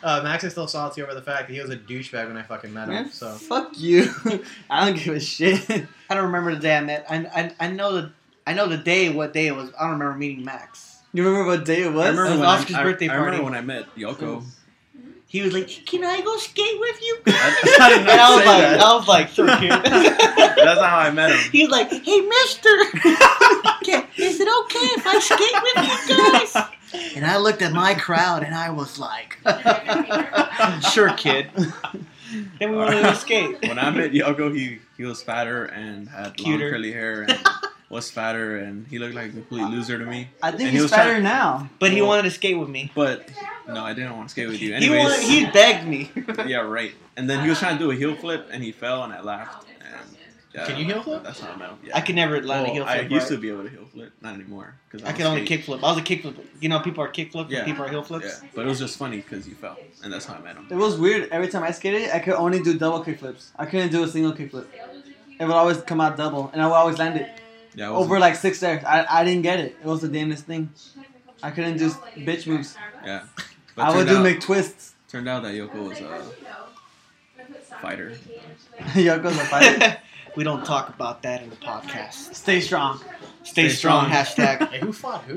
Max is still salty over the fact that he was a douchebag when I fucking met him. Man, So fuck you. I don't give a shit. I don't remember the day I met. I know the day. What day it was? I don't remember meeting Max. You remember what day it was? I remember when Oscar's birthday I party. remember when I met Yoko. He was like, "Can I go skate with you?" And I did not I was say like, that. I was like, "Sure, kid." That's not how I met him. He was like, "Hey, Mister, is it okay if I skate with you guys?" And I looked at my crowd and I was like, "Sure, kid." Then we went to skate. When I met Yoko, he was fatter and had Cuter. long curly hair and was fatter, and he looked like a complete loser to me. I think And he he's was fatter trying- now. But he Well, wanted to skate with me. But no, I didn't want to skate with you. Anyways, He begged me. yeah, right. And then he was trying to do a heel flip, and he fell, and I laughed. And yeah, Can you heel flip? That's how I met him. Yeah. I could never land a heel I flip. used right? to be able to heel flip, not anymore. I could only kick flip. I was a kick flip. You know, people are kick flips Yeah. and people are heel flips. Yeah, but it was just funny because you fell, and that's how I met him. It was weird. Every time I skated, I could only do double kickflips. I couldn't do a single kickflip. It would always come out double, and I would always land it. Yeah, I was, Over like 6 stairs. I didn't get it. It was the damnedest thing. I couldn't do bitch moves. yeah. I would do out, McTwists. Turned out that Yoko was a fighter. Yoko's a fighter. We don't talk about that in the podcast. Stay strong. Stay strong. strong. Hashtag. Hey, who fought who?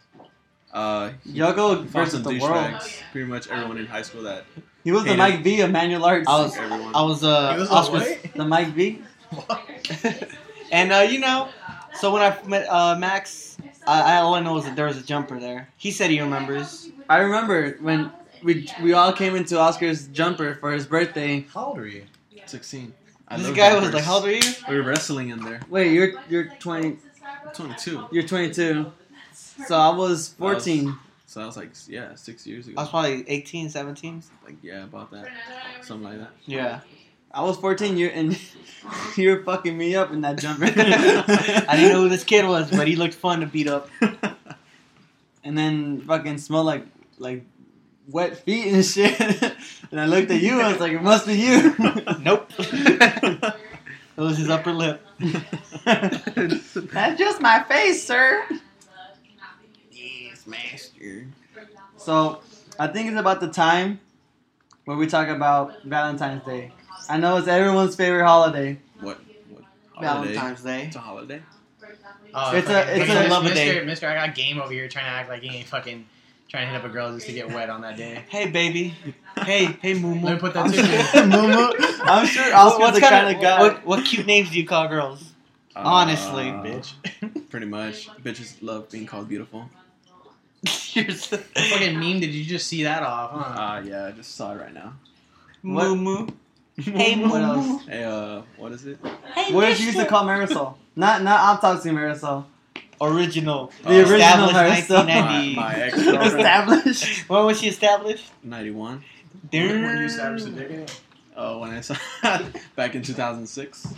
Yoko He fought versus some the world. douchebags. Pretty much everyone in high school that He was the Hated. Mike V of manual arts. I was everyone. I was He was a Oscar's, what? the Mike V. and you know, so when I met Max, all I know is that there was a jumper there. He said he remembers. I remember when we all came into Oscar's jumper for his birthday. How old are you? 16. I This love guy was jumpers. like, "How old are you?" We were wrestling in there. Wait, you're 20. 22. You're 22. So I was 14. So I was like, 6 years I ago. was probably 18, 17. Like, yeah, about that. Something like that. Yeah. I was 14. And you were fucking me up in that jumper. I didn't know who this kid was, but he looked fun to beat up. And then fucking smelled like wet feet and shit. And I looked at you. I was like, it must be you. Nope. It was his upper lip. That's just my face, sir. Yes, master. So, I think it's about the time where we talk about Valentine's Day. I know it's everyone's favorite holiday. What holiday? Valentine's Day. It's a holiday? Oh, It's fucking- a love a Mr. day. Mister, I got game over here trying to act like he ain't fucking trying to hit up a girl just to get wet on that day. Hey, baby. Hey, Moo Let me Moo. put that I'm to you. sure, I'm sure Oscar's the kind of guy. What cute names do you call girls? Honestly, Bitch. Pretty much. Bitches love being called beautiful. You're so- What fucking meme did you just see that off, huh? Yeah, I just saw it right now. Moo Moo. Hey, Moo What else? Moo. Hey, what is it? Hey, What did you used to mister. call Marisol? Not autopsy Marisol. Original. The original Established Marisol. 1990. My ex-girlfriend. Established. When was she established? 91. When you established the dick in it? Oh, when I saw back in 2006.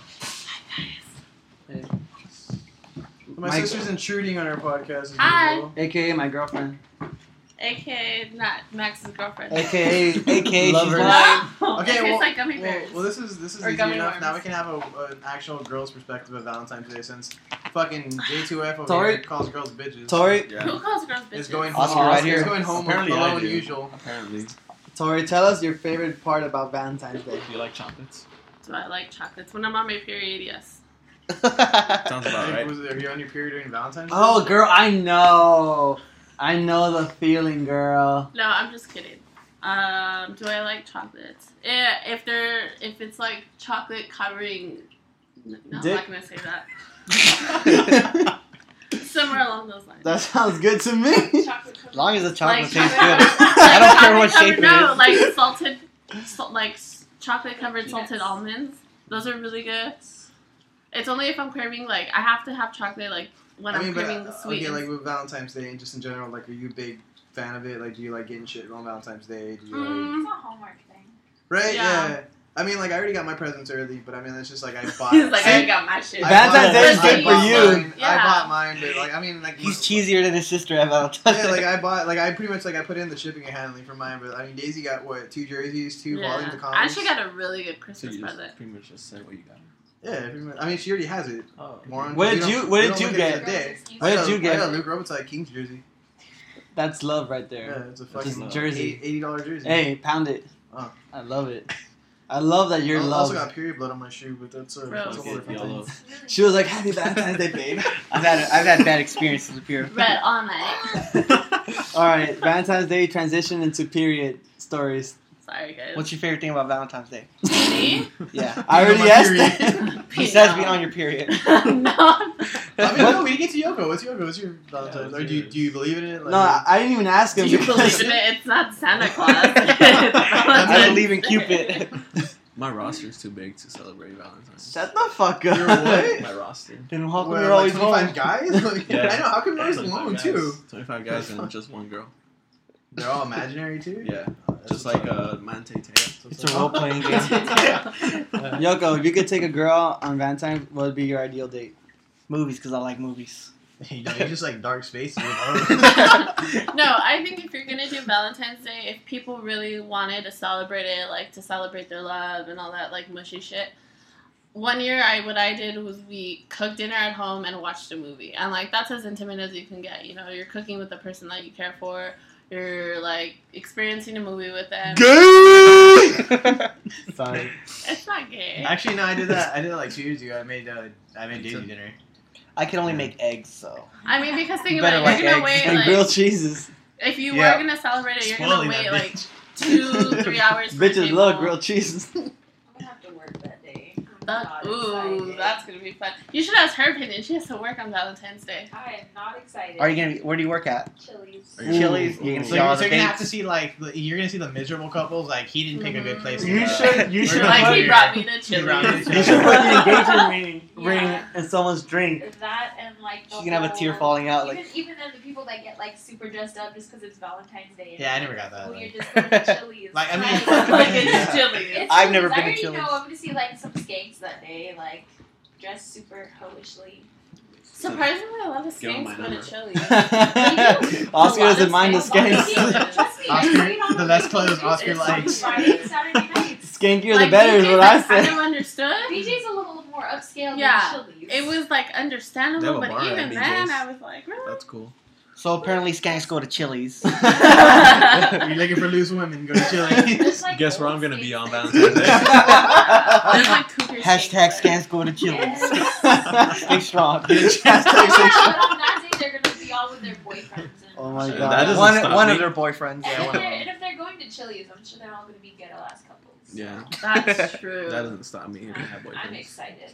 My Mike- sister's intruding on our podcast. as Hi. usual. AKA my girlfriend. AKA not Max's girlfriend. AKA AKA Lover. she's lying. No. Okay, it well, tastes like gummy well, bears. well, this is Or easy gummy enough. worms. Now we can have an actual girl's perspective of Valentine's Day since fucking J2F over Tori- here calls girls bitches. Tori, Yeah. Who calls girls bitches? is going Oscar home. right here. Is going home Apparently I alone do. usual. Apparently. Tori, tell us your favorite part about Valentine's Day. Do you like chocolates? Do I like chocolates? When I'm on my period, yes. Sounds about right. Are you on your period during Valentine's Day? Oh, girl, I know the feeling, girl. No, I'm just kidding. Do I like chocolates? Yeah, if it's like chocolate covering. No, I'm Dick? not gonna say that. Somewhere along those lines. That sounds good to me. Chocolate As long as the chocolate Like tastes chocolate- good. I don't care what shape it No, is. like salted, chocolate covered salted almonds. Those are really good. It's only if I'm craving I have to have chocolate when I'm craving the sweet. okay, with Valentine's Day and just in general, are you a big fan of it? Do you like getting shit on Valentine's Day? Do you Mm. It's a Hallmark thing. right? Yeah. Yeah. I mean, I already got my presents early, but I mean, it's just I bought. He's like, I See? got my shit. Valentine's Day is I good for bought you. mine. I Yeah. bought mine, but He's cheesier than his sister at Valentine's Yeah, Day. I bought, I pretty much, I put in the shipping and handling for mine, but I mean, Daisy got, 2 jerseys, 2 volumes of I comics? actually got a really good So Christmas you just present. pretty much just said what you got. Yeah, pretty much. I mean, she already has it. Oh. Moron. What We did don't- you- we what don't did you look at it get? today. What did you I get? got Luke Robitaille King's jersey. That's love right Yeah, there. it's a Just fucking jersey. $80 jersey. Hey, pound it. Oh. I love it. I love that you're I love. also got period blood on my shoe, but that's a whole different YOLO. thing. She was like, "Happy Valentine's Day, babe." I've had bad experiences with period. Red all night. All right, Valentine's Day transition into period stories. Sorry, guys. What's your favorite thing about Valentine's Day? Me? Yeah. I already my asked period. that. Besides being on your period. No. I mean, no, we didn't get to Yoko. What's your Valentine's? Yeah, Or do you believe in it? Like, No, I didn't even ask him. You because- believe in it? It's not Santa Claus. I believe in Cupid. My roster is too big to celebrate Valentine's. Shut the fuck up. You're what? My roster. Then how come Well, you're like always 25 home? guys? Like, Yeah. I know. How come you're always 25 alone guys. too? 25 guys and just one girl. They're all imaginary too. Yeah. That's Just what's like up. Mante Teo. It's a role-playing game. Yoko, if you could take a girl on Valentine's, what would be your ideal date? Movies, because I like movies. You know, you're just like dark spaces. No, I think if you're gonna do Valentine's Day, if people really wanted to celebrate it, like to celebrate their love and all that like mushy shit. One year, what I did was we cooked dinner at home and watched a movie, and like that's as intimate as you can get. You know, you're cooking with the person that you care for. You're like experiencing a movie with them. Sorry. It's not gay. Actually, no, I did that. I did that like 2 years ago. I made Daisy dinner. I can only make eggs, so. I mean, because think You about better it, like you're gonna eggs. wait And like grilled cheeses. if you Yeah. were gonna celebrate it, you're Spoiling gonna wait that like bitch. 2-3 hours. for Bitches people. love grilled cheeses. I'm gonna have to work that day. I'm not Ooh, excited. that's gonna be fun. You should ask her opinion. She has to work on Valentine's Day. I am not excited. Are you gonna? Where do you work at? Chili's? Are you- Chili's. You're gonna So see you're, all so the you're gonna have to dates. see like you're gonna see the miserable couples. Like he didn't pick a good place. You to, should- you we're should gonna Like put he your- brought me to He brought me Chili's. to You should put the engagement ring Yeah. in someone's drink. That and like the She's gonna have a tear whole- falling out. Even, Like, even then, the people that get like super dressed up just because it's Valentine's Day. And Yeah, I never got that. Oh, like- you're just going to Chili's. Like, I mean- Like it's Yeah. Chili's. It's I've never Chili's. been to I already Chili's. know I'm gonna see like some skanks that day, like dressed super hoishly. Surprisingly, a lot of Give him my skanks go to number. Chili's. Oscar doesn't mind the A lot of skanks. skanks. Trust me, I Oscar- see it on the less clothes videos. Oscar It's likes. Friday, Saturday nights. Skankier Like, the better is BJ's, what I I kind said. of understood. BJ's a little more upscale Yeah, than Chili's. It was like They have understandable, a but bar at even BJ's. then, I was like, really? That's cool. so apparently, skanks go to Chili's. You're looking for loose women. Go to Chili's. There's, like, Guess where old I'm gonna be on skanks. Valentine's Day. There's like cougar Hashtag skanks. skanks go to Chili's. Yes. Stay strong. But on that day, they're gonna be all with their boyfriends. And Oh my Shit, god. that doesn't One stop of me. their boyfriends. And, Yeah, if one of they're, them. and if they're going to Chili's, I'm sure they're all gonna be ghetto ass couples. Yeah, That's true. that doesn't stop me. I have I'm boyfriends. excited.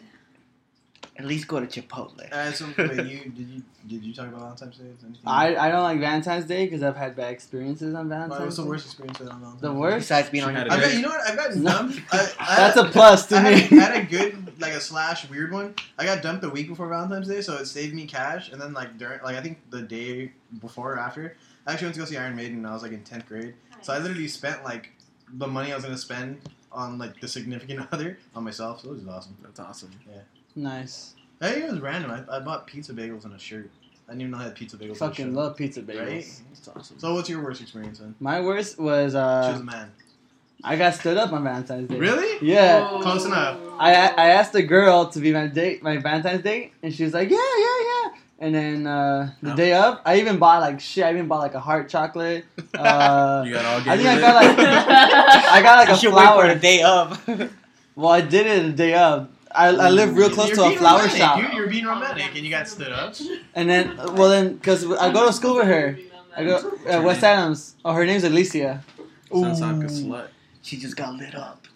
At least go to Chipotle. So wait, did you talk about Valentine's Day? Anything? I don't like Valentine's Day because I've had bad experiences on Valentine's What's the Day. worst experience on Valentine's The Day? worst? Besides being She on had your a I've good- got, you know what? I've got No. dumped. That's a plus to I me. had a good, like a slash weird one. I got dumped the week before Valentine's Day, so it saved me cash. And then like during, like I think the day before or after, I actually went to go see Iron Maiden. And I was like in 10th grade, so I literally spent like the money I was gonna spend on like the significant other on myself. So it was awesome. That's awesome. Nice. I think it was random. I bought pizza bagels and a shirt. I didn't even know I had pizza bagels. Fucking and a shirt. love pizza bagels. Right? That's awesome. So what's your worst experience then? My worst was She was a man. I got stood up on Valentine's Day. Really? Yeah. Whoa. Close enough. I asked a girl to be my Valentine's date, and she was like, yeah. And then the No. day of, I even bought like shit. I even bought like a heart chocolate. You got all I think I gay got with like it? I got like You a should wait for flower. the day of. Well, I did it the day of. I live real close You're to a being flower romantic. shop, You're being romantic, and you got stood up. and then because I go to school with her. I go West Adams. Oh, her name's Alicia. Sounds like a slut. She just got lit up.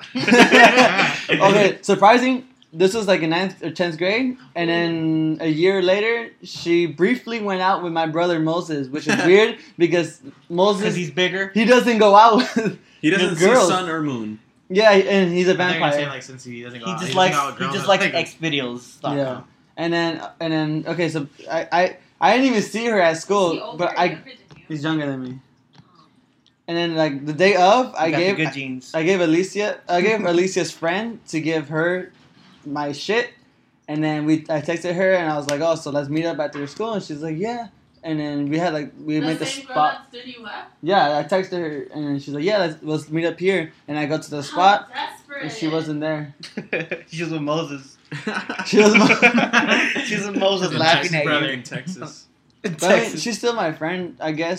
Okay, surprising. This was like in 9th or 10th grade, and then a year later, she briefly went out with my brother Moses, which is weird because Because Moses he's bigger. he doesn't go out with He doesn't With see girls. sun or moon. yeah, and he's a I thought you were vampire. saying, like, since he doesn't go He out, just doesn't likes go out with he girls, just I likes think- X videos. Yeah, and then okay, so I didn't even see her at Is he school, older but or younger than you? he's younger than me. And then like the day of, I Got the gave good genes. I gave Alicia's friend to give her my shit, and then I texted her and I was like, oh, so let's meet up after school, and she's like, yeah. And then we made the same girl spot. that stood you up? Yeah, I texted her and then she's like, yeah, let's meet up here. And I go to the spot How desperate. and she wasn't there. She was with Moses. She was. She was with Moses In laughing Texas, at brother, you. in Texas. But I mean, she's still my friend, I guess.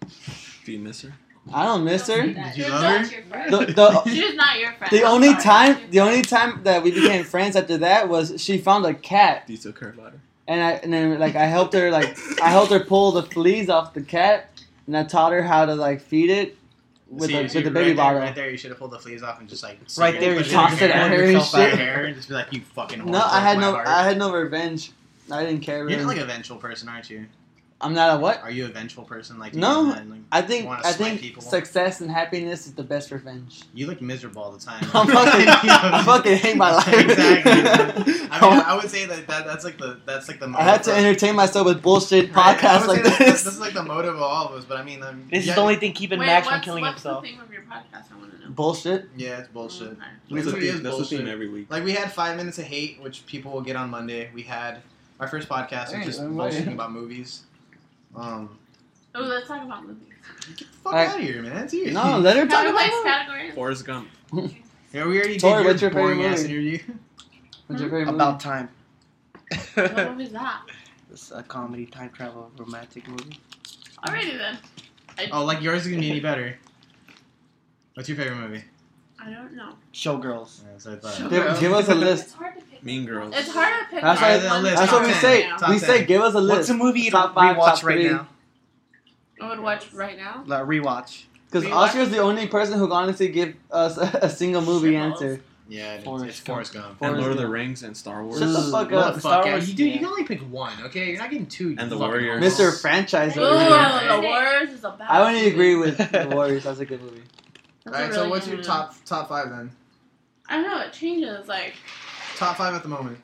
Do you miss her? I don't miss her. Did you She's love not her? your friend. She's not your friend. The I'm only sorry. time that we became friends after that was she found a cat, Do you still care about her? and then I helped her pull the fleas off the cat, and I taught her how to like feed it with See, the baby right bottle. There, right there, you should have pulled the fleas off and just like Right there, put you tossed it at her and yourself out of shit. hair and just be like, you fucking. No, whore, I broke my heart. had no revenge. I didn't care. You're Really. not like a vengeful person, aren't you? I'm not a what? Are you a vengeful person? Like No. like, I you think wanna swipe people? success and happiness is the best revenge. You look miserable all the time. I fucking hate my life. Exactly. I mean, I would say that's like the I had to entertain myself with bullshit podcasts like this. This is like the motive of all of us, but I mean, This is the only thing keeping Wait, Max from what's, killing what's himself. the theme of your podcast? I want to know. Bullshit. Yeah, it's bullshit. Okay. That's That's the the theme- theme, that's the theme every week. Like we had 5 minutes of hate, which people will get on Monday. We had our first podcast, Hey, which is I'm bullshitting right. about movies. Oh, let's talk about movies. Get the fuck Alright. out of here, man. It's you. No, let her talk Categories, about it. categories. Forrest Gump. Yeah, we already Tori, did what's your your favorite boring ass movie? interview. What's your favorite About time. What movie is that? It's a comedy, time travel, romantic movie. Alrighty then. Oh, like yours is gonna be any better. What's your favorite movie? I don't know. Showgirls. Yeah, so I thought. movie? Give us a list. It's hard to pick. Mean Girls. It's hard to pick. That's one why- list That's Top what we 10. say. Top We 10. say give us a list. What's a movie you'd Top five, rewatch top right three. now? I would watch right now. Like, rewatch. Because Rewatch? Oscar's the only person who can honestly give us a single movie Shitballs. answer. Yeah, it's Forrest Forrest Gump. And Forrest Lord of the Gump. Rings and Star Wars. Shut the fuck What up. the Star fuck? Wars, You, dude, yeah. you can only pick one, okay? You're not getting two. And the fucking Warriors. hoes. Mr. Franchise Ooh, over here. The Warriors is a bad I only movie. agree with The Warriors. That's a good movie. That's a Alright, so really what's good your movie. top five then? I don't know. It changes. Like, Top five at the moment.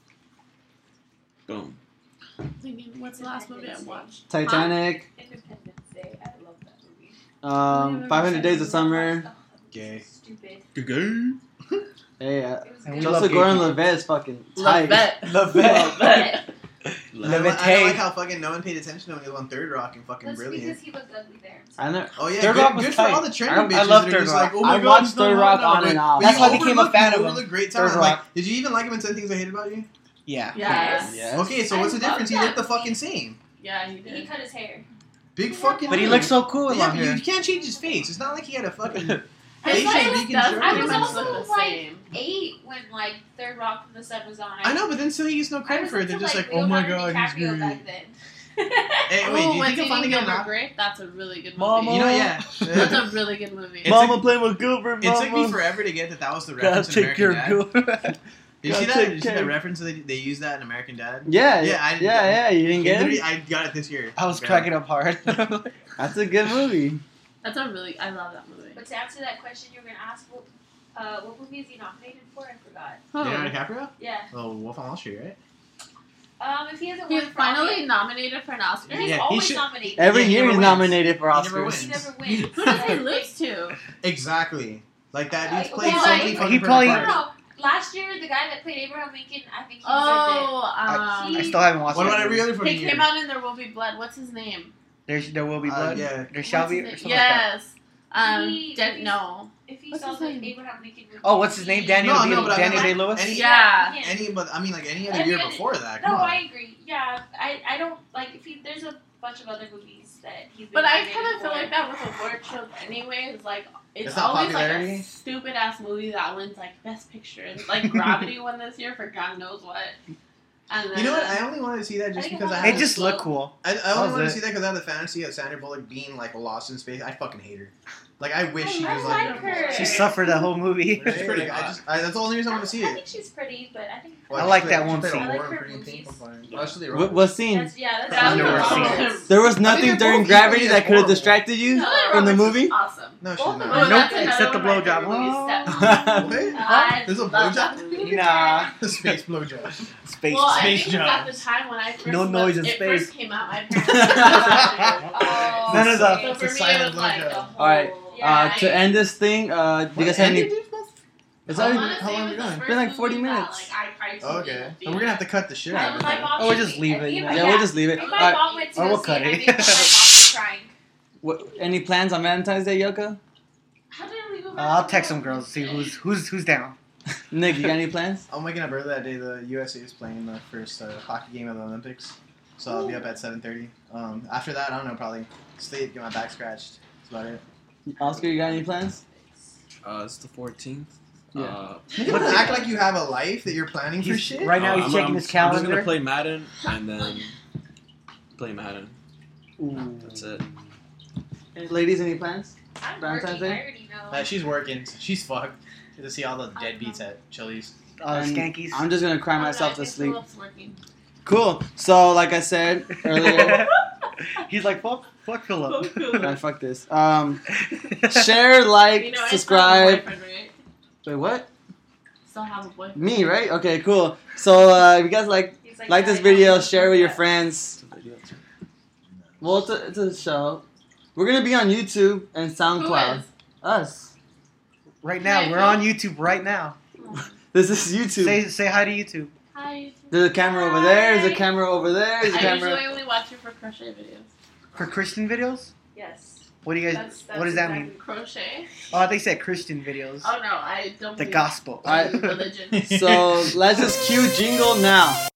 Boom. I'm thinking, what's the last movie I watched? Titanic, Independence Day. I love that movie. 500 Days of Summer. Gay. Stupid. Good. Hey, It was And good. we Joseph love Gordon-Levitt is fucking tight. Levette. Levette. I Levitate. like how fucking no one paid attention when he was on Third Rock and fucking That's Brilliant. because he was ugly there. I know. Oh yeah, Third good, Rock was good for tight. all the trending I bitches love that are Third just Rock. like, oh my I god, watched he's not Third hot Rock now, on but- and off. but That's you how I became a overlooked fan him. of You him. overlooked great Third talent. Like, Rock. did you even like him and said things I hate about you? Yeah. Yes. Yes. Okay, so what's the I love difference? He that looked the movie. fucking same. Yeah, he He did. cut his hair. Big fucking. But he dude. looks so cool with Yeah, long but hair. you can't change his face. It's not like he had a fucking. His Asian face vegan does shirt. I pretty was much also look the like same. 8 when like Third Rock from the Sun was on. I know, but then still he gets no I credit was for it. They're into, just like, oh Leonardo my god, he's DiCaprio good. back then. Hey, Ooh, wait, do you What's think he'll finally Eating get an Gilbert Oscar? Grape? That's a really good movie. Mama. You know, yeah. That's a really good movie. It's Mama playing with Gilbert. It took me forever to get that was the reference in American Dad. Gilbert. Did you see Gotta that? take Did you see care. that reference? They used that in American Dad. Yeah, Yeah, I didn't yeah. You didn't get Literally, it. I got it this year. I was Yeah. cracking up hard. That's a good movie. That's a really. I love that movie. But to answer that question, you were gonna ask what movie is he nominated for? I forgot. Leonardo DiCaprio? Yeah. Oh, Wolf on Wall Street, right? If he hasn't He's won for finally it, nominated for an Oscar. he's Yeah, he always should- nominated. Every Yeah, he year never he's wins. nominated for He never Oscars. wins. He never wins. Who does he lose to? Exactly. Like that dude's Like, played well, so like- many He fucking probably- No, perfect parts. no. Last year, the guy that played Abraham Lincoln, I think he deserved Oh, I still haven't watched What it. about every other fucking he year? came out in There Will Be Blood. What's his name? There will be blood. yeah. There shall What's be. his Or name? something like that. Yes. He- Didn't know. it. If he What's saw his the name? Abraham Lincoln movie. Oh, what's his name? Daniel No, but I Daniel meant Day Lewis. any- Yeah. Any, but I mean, like any other Every year other- before that. No, Come on. I agree. Yeah, I don't like if he. There's a bunch of other movies that he's. Been But I nominated kind of feel for. like that with award shows anyways. Like, it's It's not always like popularity? a stupid ass movie that wins like Best Picture. And, like Gravity won this year for God knows what. And then, You know what? I only wanted to see that just I think because I it had. It just looked cool. I That only was wanted to it. see that because I had the fantasy of Sandra Bullock being like lost in space. I fucking hate her. Like I wish she I was like her. She suffered that whole movie. She's pretty. That's the only reason I want to see I it. think she's pretty, but I think. I like that one She played a scene. I like war in her Pretty in Pink. movies. I'm fine. Actually, What scene? That's, yeah, that's That Never was seen awesome. There was I nothing think they're during both Gravity equally that as could have horrible. distracted you Julia from the Roberts movie. is awesome. No, she's Both of not. Oh, them. that's Nope, another except the one of my favorite blowjob. movies, What? Wait, I there's a love that blowjob? movie. Nah. The space blowjob. Space. Well, I space think at the jobs. time when I first No noise in it space. first came out, my parents didn't Oh, None of that. so It's for a me it silent was like blowjob. a whole. Alright, Yeah. to end this thing, do you guys have any? It's I already. wanna how say long it we was the going? first Been like 40 movie that, minutes. like, I cried to Okay, in the and we're theater. gonna have to cut the shit I out of was it. my mom. Oh, we'll just leave it, Me you and know. my- Yeah, we'll just leave it. Me and my Alright, mom went to Or go we'll see cut it. I it. made my mom crying. any plans on Valentine's Day, Yoko? How did we go back I'll to text some that? girls. See who's down. Nick, you got any plans? I'm waking up early that day. The USA is playing the first hockey game of the Olympics, so I'll be up at 7:30. After that, I don't know, probably sleep, get my back scratched. That's about it. Oscar, you got any plans? It's the 14th. Yeah. You don't act like you have a life that you're planning for shit. Right now, he's checking his calendar. I'm just gonna play Madden and then play Madden. Ooh. That's it. Ladies, any plans? I'm Valentine's working. Day? I already know. She's working. So she's fucked. Get to see all the deadbeats at Chili's. And Skankies. I'm just gonna cry Oh, no, myself I to think sleep. Philip's working. Cool. So, like I said earlier, He's like, fuck Philip. man, fuck this. Share, like, You know, I still have a subscribe. boyfriend, right? Wait, what? Still have a boyfriend. Me, right? Okay, cool. So, if you guys like He's this "Yeah, I video, know." share with your Yeah. friends. Well, it's a show. We're gonna be on YouTube and Who SoundCloud. is? Us. Right now, we're on YouTube right now. Oh. This is YouTube. Say hi to YouTube. Hi. There's a camera over there. There's a camera over there. There's a I camera. usually only watch you for crochet videos. For Christian videos? Yes. What do you guys? That's What does that exactly- mean? Crochet? Oh, they said Christian videos. Oh no, I don't The believe gospel. I- in religion. So let's just cue jingle now.